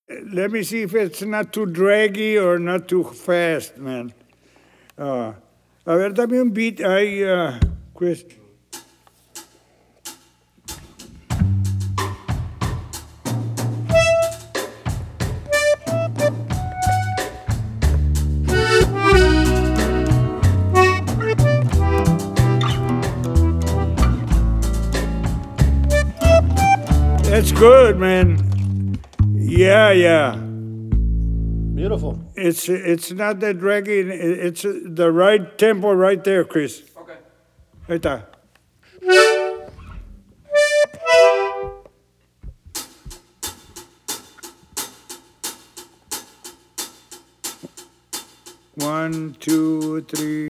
Let me see if it's not too draggy or not too fast, man. A ver, dame un beat ahí, Chris. That's good, man. Yeah, yeah. Beautiful. It's not that draggy. It's the right tempo right there, Chris. Okay. Ahí está. One, two, three.